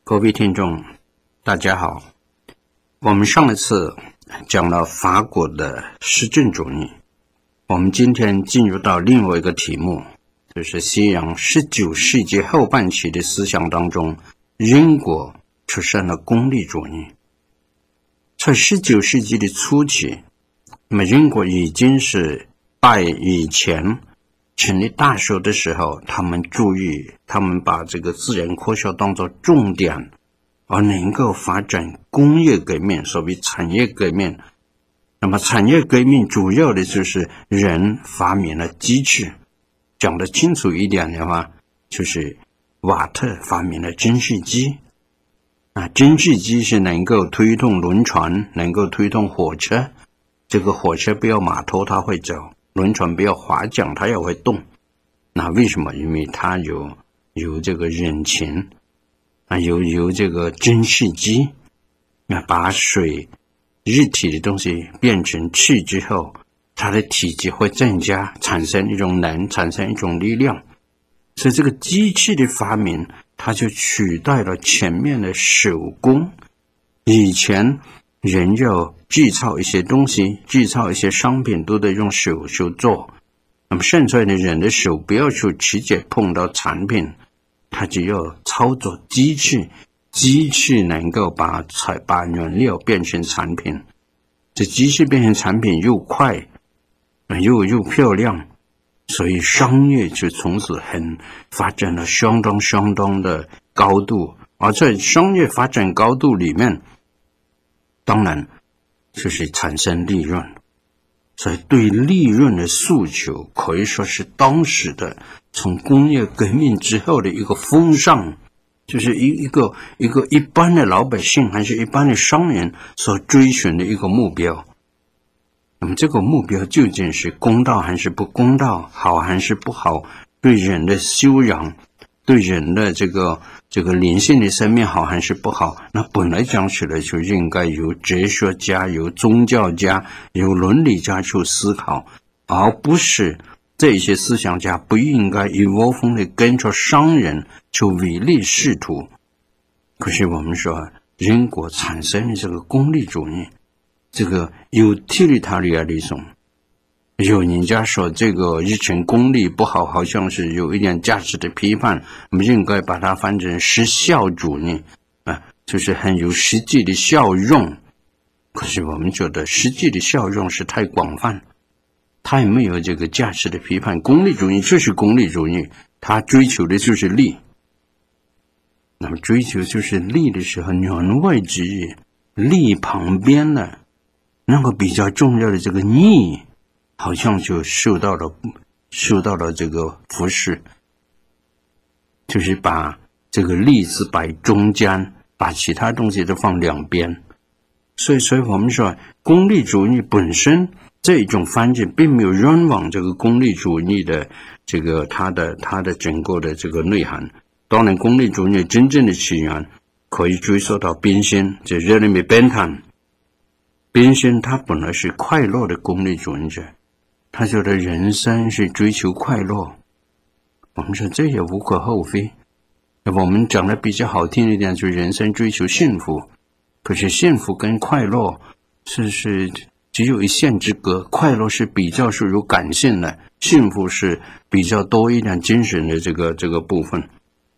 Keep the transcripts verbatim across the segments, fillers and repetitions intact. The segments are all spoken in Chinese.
各位听众大家好，我们上一次讲了法国的实证主义，我们今天进入到另外一个题目，就是西洋十九世纪后半期的思想当中，英国出现了功利主义。在十九世纪的初期，那么英国已经是拜以前成立大学的时候，他们注意，他们把这个自然科学当作重点，而能够发展工业革命，所谓产业革命。那么产业革命主要的就是人发明了机器，讲得清楚一点的话，就是瓦特发明了蒸汽机。啊，蒸汽机是能够推动轮船，能够推动火车，这个火车不要码头它会走，轮船不要划桨它也会动。那为什么？因为它有有这个引擎啊，有有这个蒸汽机，那把水液体的东西变成气之后，它的体积会增加，产生一种能，产生一种力量。所以这个机器的发明，它就取代了前面的手工。以前人要制造一些东西，制造一些商品都得用手去做，那么现在的人的手不要去直接碰到产品，他只要操作机器，机器能够把把原料变成产品，这机器变成产品又快又又漂亮，所以商业就从此很发展了相当相当的高度。而在商业发展高度里面，当然就是产生利润，所以对利润的诉求可以说是当时的从工业革命之后的一个风尚，就是一一个一个一般的老百姓还是一般的商人所追寻的一个目标。那么这个目标究竟是公道还是不公道，好还是不好，对人的修养，对人的这个这个灵性的生命好还是不好，那本来讲起来就应该由哲学家，由宗教家，由伦理家去思考，而不是这些思想家不应该一窝蜂的跟着商人去唯利是图。可是我们说英国产生的这个功利主义，这个 utilitarianism， 有人家说这个一成功利不好，好像是有一点价值的批判，我们应该把它翻成实效主义啊，就是很有实际的效用。可是我们觉得实际的效用是太广泛，它也没有这个价值的批判。功利主义就是功利主义，它追求的就是利。那么追求就是利的时候，言外之意，利旁边呢，那个比较重要的这个义，好像就受到了受到了这个忽视，就是把这个利字摆中间，把其他东西都放两边。所以所以我们说功利主义本身这种翻译并没有冤枉这个功利主义的这个它的它的整个的这个内涵。当然功利主义真正的起源可以追溯到宾仙，就 Jeremy Bentham。 宾仙他本来是快乐的功利主义者，他觉得人生是追求快乐，我们说这也无可厚非。我们讲的比较好听一点，就是人生追求幸福，可是幸福跟快乐是是只有一线之隔，快乐是比较是有感性的，幸福是比较多一点精神的这个这个部分。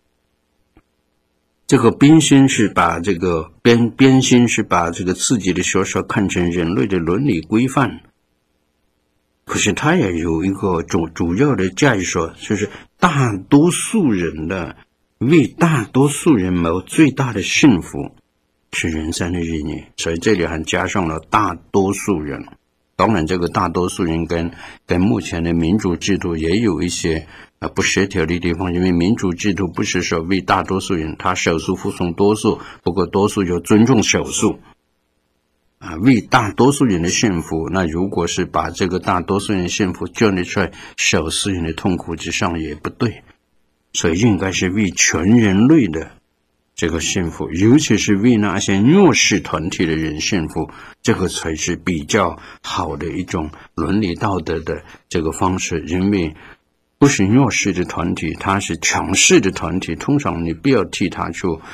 这个宾仙是把这个边边心是把这个自己的学说看成人类的伦理规范，可是他也有一个主主要的价值说，就是大多数人的为大多数人谋最大的幸福是人生的意义，所以这里还加上了大多数人。当然这个大多数人跟跟目前的民主制度也有一些呃不协调的地方，因为民主制度不是说为大多数人，他少数服从多数，不过多数就尊重少数啊，为大多数人的幸福，那如果是把这个大多数人的幸福建立在少数人的痛苦之上也不对，所以应该是为全人类的这个幸福，尤其是为那些弱势团体的人幸福，这个才是比较好的一种伦理道德的这个方式。因为不是弱势的团体，他是强势的团体，通常你不要替他去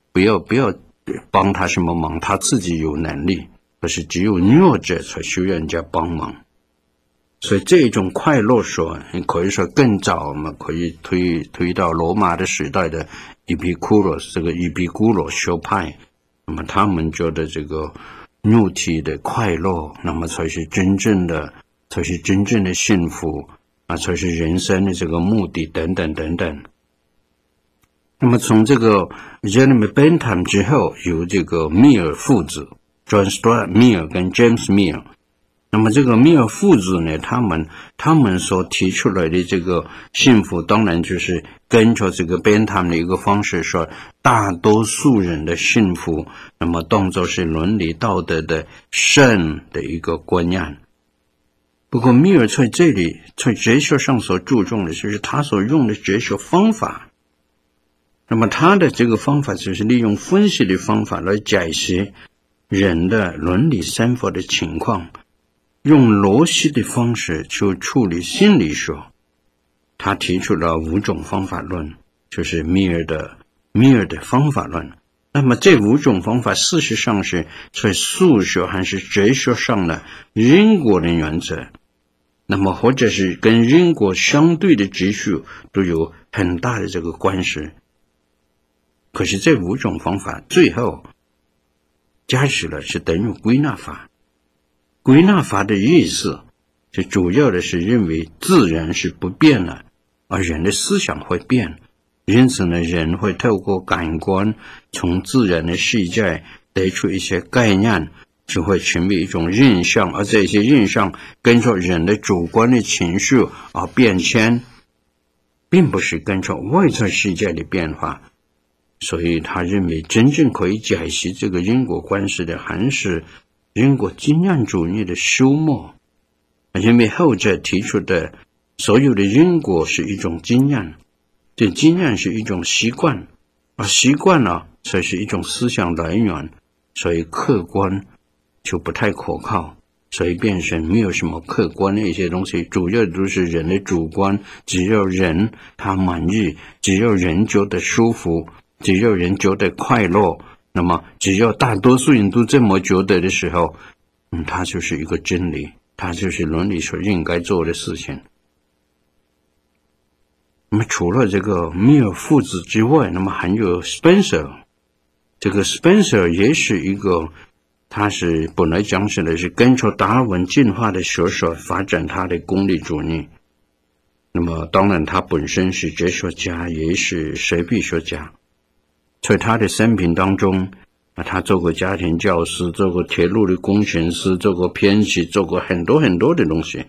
不要不要帮他什么忙，他自己有能力，可是只有弱者才需要人家帮忙。所以这种快乐说，可以说更早，我们可以推推到罗马的时代的伊比库罗这个伊比库罗修派，那么他们觉得这个肉体的快乐，那么才是真正的，才是真正的幸福啊，才是人生的这个目的等等等等。那么从这个 Jeremy Bentham 之后，有这个密尔父子 John Stuart Mill 跟 James Mill。那么这个密尔父子呢，他们他们所提出来的这个幸福，当然就是跟着这个 Bentham 的一个方式说，大多数人的幸福，那么当作是伦理道德的圣的一个观念。不过密尔在这里在哲学上所注重的就是他所用的哲学方法。那么他的这个方法就是利用分析的方法来解析人的伦理生活的情况，用逻辑的方式去处理心理学。他提出了五种方法论，就是密尔的密尔的方法论。那么这五种方法事实上是在数学还是哲学上的因果的原则，那么或者是跟因果相对的秩序都有很大的这个关系。可是这五种方法最后加起来是等于归纳法。归纳法的意思是主要的是认为自然是不变的，而人的思想会变，因此呢，人会透过感官从自然的世界得出一些概念，就会成为一种印象，而这些印象跟着人的主观的情绪而变迁，并不是跟着外在世界的变化。所以他认为真正可以解析这个因果关系的还是因果经验主义的修谟，因为后者提出的所有的因果是一种经验，这经验是一种习惯，而习惯呢才是一种思想来源，所以客观就不太可靠，所以变成没有什么客观的一些东西，主要都是人的主观，只要人他满意，只要人觉得舒服，只要人觉得快乐，那么只要大多数人都这么觉得的时候，嗯，它就是一个真理，它就是伦理所应该做的事情。那么除了这个密尔父子之外，那么还有 Spencer。 这个 Spencer 也是一个，他是本来讲起来是跟着达尔文进化的学说发展他的功利主义。那么当然他本身是哲学家，也是神秘学家。在他的生平当中，他做过家庭教师，做过铁路的工程师，做过编辑，做过很多很多的东西。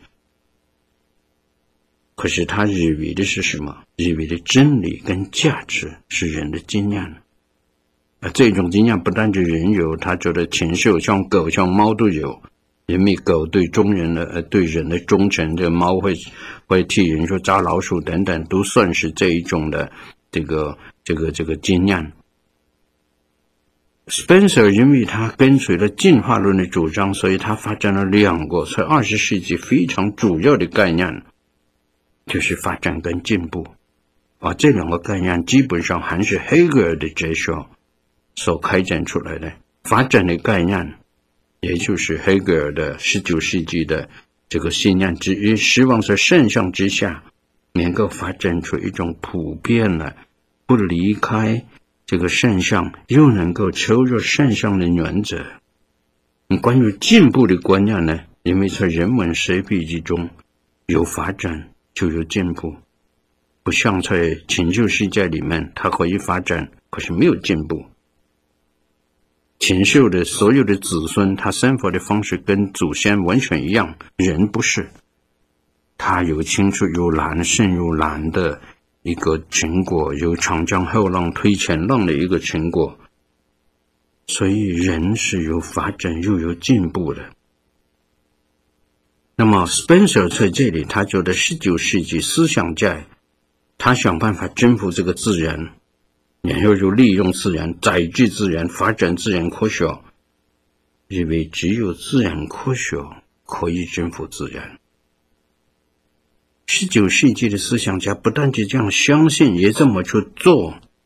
可是他认为的是什么？认为的真理跟价值是人的经验。而这种经验不单是人有，他觉得禽兽像狗像猫都有，因为狗对中人的呃对人的忠诚，这个猫会会替人说抓老鼠等等，都算是这一种的这个这个这个经验。Spencer 因为他跟随了进化论的主张，所以他发展了两个在二十世纪非常主要的概念，就是发展跟进步。而这两个概念基本上还是黑格尔的哲学所开展出来的。发展的概念也就是黑格尔的十九世纪的这个信念之一，希望在现象之下能够发展出一种普遍的不离开这个现象又能够超越现象的原则。关于进步的观念呢，因为在人文社会之中有发展就有进步，不像在禽兽世界里面它可以发展可是没有进步。禽兽的所有的子孙，他生活的方式跟祖先完全一样，人不是，他有青出于蓝胜于蓝的一个成果，有长江后浪推前浪的一个成果，所以人是有发展又有进步的。那么 Spencer 在这里他觉得十九世纪思想家他想办法征服这个自然，然后就利用自然，载具自然，发展自然科学，认为只有自然科学可以征服自然。十九世纪的思想家不但是这样相信，也这么去做，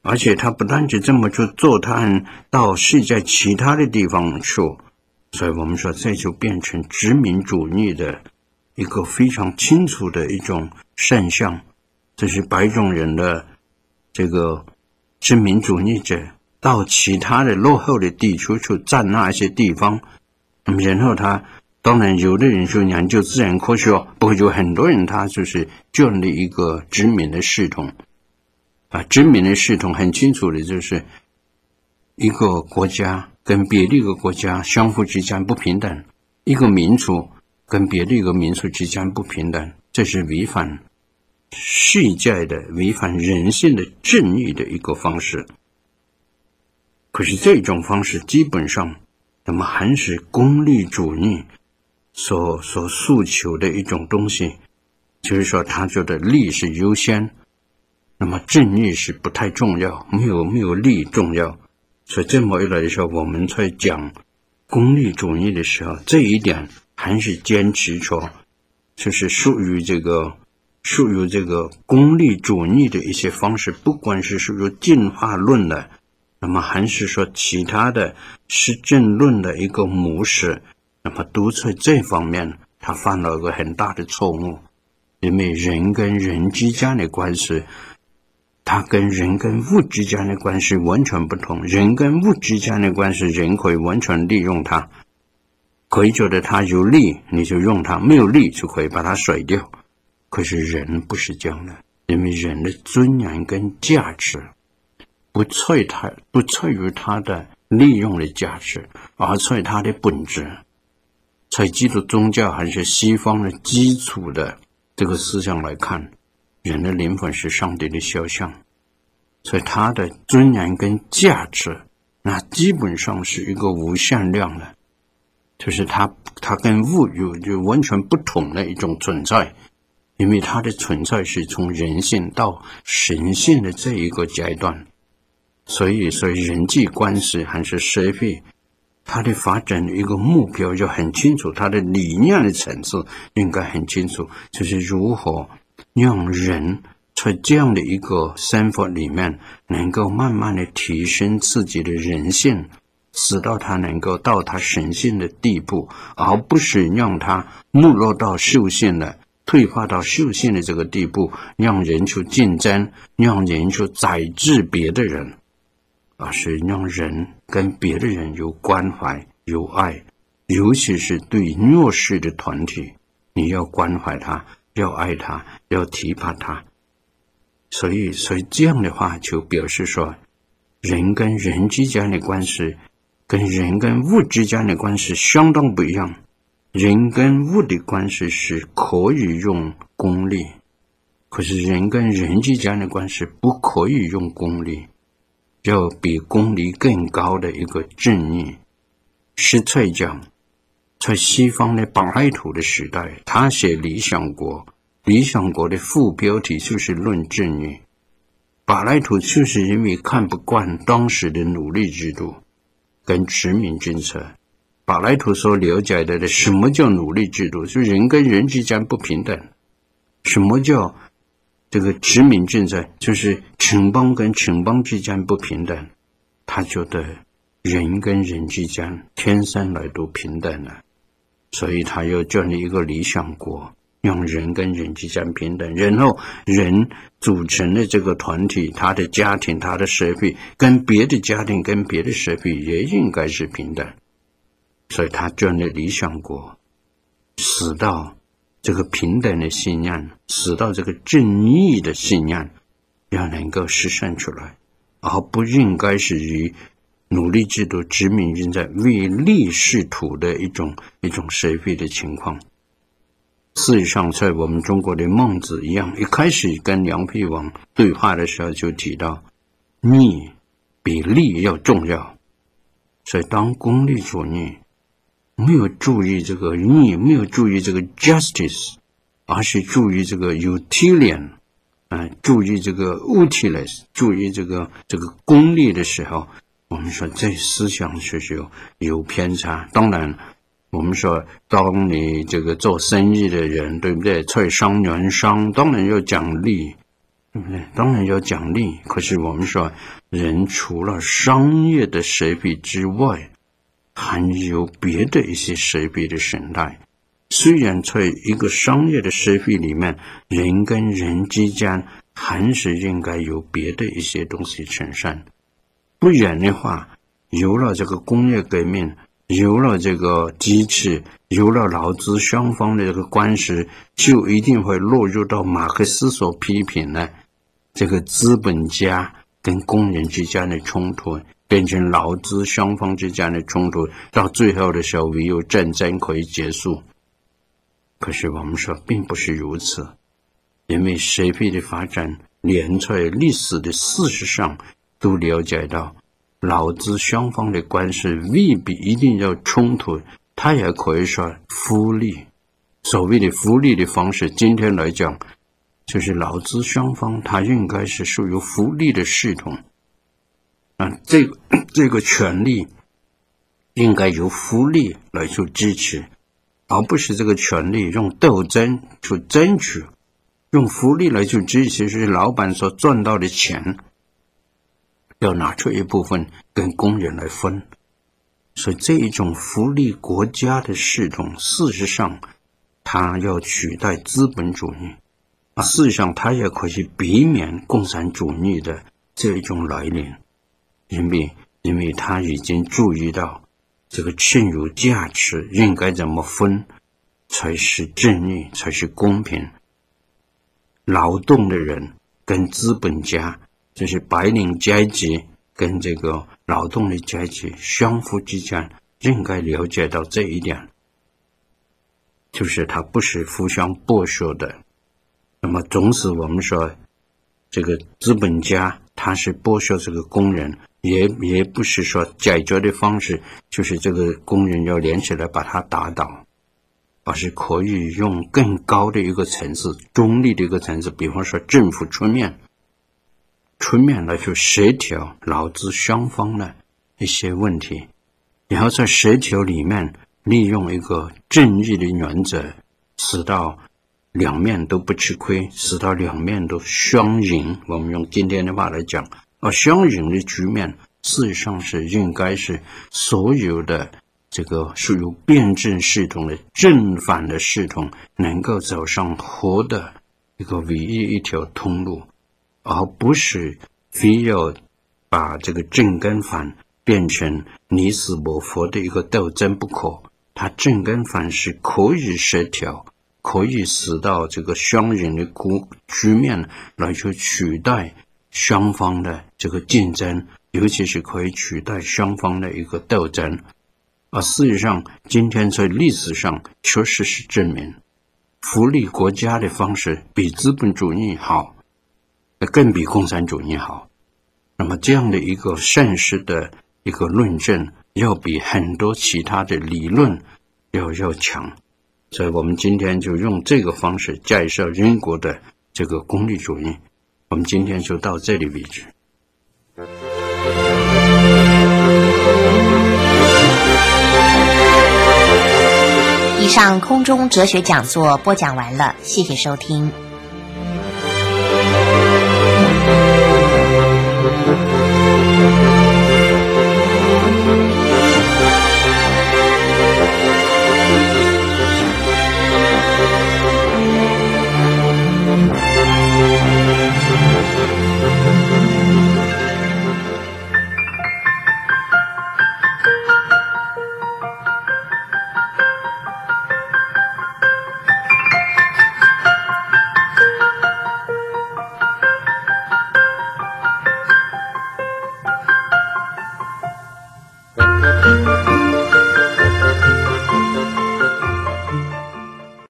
而且他不单只这么去做，他还到世界其他的地方去，所以我们说这就变成殖民主义的一个非常清楚的一种现象，这是白种人的这个殖民主义者到其他的落后的地区去占那一些地方，那么然后他当然有的人说研究自然科学，不过有很多人他就是建立一个殖民的系统啊，殖民的系统很清楚的就是一个国家跟别的一个国家相互之间不平等，一个民族跟别的一个民族之间不平等，这是违反世界的、违反人性的正义的一个方式。可是这种方式基本上那么还是功利主义所所诉求的一种东西，就是说他觉得利是优先，那么正义是不太重要，没有没有利重要。所以这么一来说，我们在讲功利主义的时候，这一点还是坚持说就是属于这个属于这个功利主义的一些方式，不管是属于进化论的，那么还是说其他的实证论的一个模式，那么都在这方面他犯了一个很大的错误。因为人跟人之间的关系，它跟人跟物之间的关系完全不同。人跟物之间的关系，人可以完全利用它，可以觉得它有利你就用它，没有利就可以把它甩掉。可是人不是这样的，因为人的尊严跟价值不在它不在于它的利用的价值，而在它的本质。在基督宗教还是西方的基础的这个思想来看，人的灵魂是上帝的肖像，所以他的尊严跟价值那基本上是一个无限量的，就是他他跟物有就完全不同的一种存在。因为它的存在是从人性到神性的这一个阶段，所以所以人际关系还是社会它的发展的一个目标就很清楚，它的理念的层次应该很清楚，就是如何让人在这样的一个生活里面能够慢慢的提升自己的人性，使到他能够到他神性的地步，而不是让他没落到兽性的退化到兽性的这个地步，让人去竞争，让人去宰制别的人，而是让人跟别的人有关怀有爱，尤其是对弱势的团体，你要关怀他，要爱他，要提拔他。所以所以这样的话就表示说，人跟人之间的关系跟人跟物之间的关系相当不一样。人跟物的关系是可以用功利，可是人跟人之间的关系不可以用功利，要比功利更高的一个正义。实在讲，在西方的柏拉图的时代，他写理想国，理想国的副标题就是论正义。柏拉图就是因为看不惯当时的奴隶制度跟殖民政策，柏拉图所了解的什么叫奴隶制度，就是人跟人之间不平等。什么叫这个殖民政策，就是城邦跟城邦之间不平等。他觉得人跟人之间天生来都平等了，所以他要建立一个理想国，让人跟人之间平等，然后人组成的这个团体，他的家庭他的社会跟别的家庭跟别的社会也应该是平等。所以他建立理想国，使到这个平等的信念，使到这个正义的信念要能够实现出来，而不应该是以奴隶制度殖民政策为利是图的一种一种社会的情况。事实上在我们中国的孟子一样，一开始跟梁辟王对话的时候就提到义比利要重要。所以当功利主义没有注意这个义，没有注意这个 justice， 而是注意这个 utilitarian， 呃，注意这个 utility， 注意这个这个功利的时候，我们说这思想是有有偏差。当然我们说当你这个做生意的人，对不对，在商言商当然要讲利， 对不对？当然要奖励，可是我们说，人除了商业的设备之外，还有别的一些设备的生态。虽然在一个商业的社会里面，人跟人之间还是应该有别的一些东西产生，不然的话，有了这个工业革命，有了这个机器，有了劳资双方的这个关系，就一定会落入到马克思所批评的这个资本家跟工人之间的冲突，变成劳资双方之间的冲突，到最后的时候唯有战争可以结束。可是我们说并不是如此，因为社会的发展连在历史的事实上都了解到，劳资双方的关系未必一定要冲突，它也可以说互利。所谓的互利的方式，今天来讲就是劳资双方它应该是属于互利的系统啊，这个这个权利应该由互利来去支持，而不是这个权利用斗争去争取，用福利来去支持，是老板所赚到的钱要拿出一部分跟工人来分。所以这一种福利国家的系统，事实上它要取代资本主义啊，事实上它也可以避免共产主义的这一种来临，因为因为它已经注意到这个剩余价值应该怎么分才是正义，才是公平。劳动的人跟资本家，就是白领阶级跟这个劳动的阶级相互之间应该了解到这一点，就是它不是互相剥削的。那么总是我们说这个资本家他是剥削这个工人，也也不是说解决的方式就是这个工人要连起来把他打倒，而是可以用更高的一个层次，中立的一个层次，比方说政府出面出面来去协调劳资双方的一些问题，然后在协调里面利用一个正义的原则，使到两面都不吃亏，使到两面都双赢。我们用今天的话来讲，而双赢的局面事实上是应该是所有的这个属于辩证系统的正反的系统能够走上活的一个唯一一条通路，而不是非要把这个正跟反变成你死我活的一个斗争不可。它正跟反是可以协调，可以使到这个双赢的局面来去取代双方的这个竞争，尤其是可以取代双方的一个斗争。而事实上今天在历史上确实是证明，福利国家的方式比资本主义好，更比共产主义好。那么这样的一个现实的一个论证，要比很多其他的理论要要强。所以我们今天就用这个方式介绍英国的这个功利主义。我们今天就到这里为止。 以上空中哲学讲座播讲完了，谢谢收听。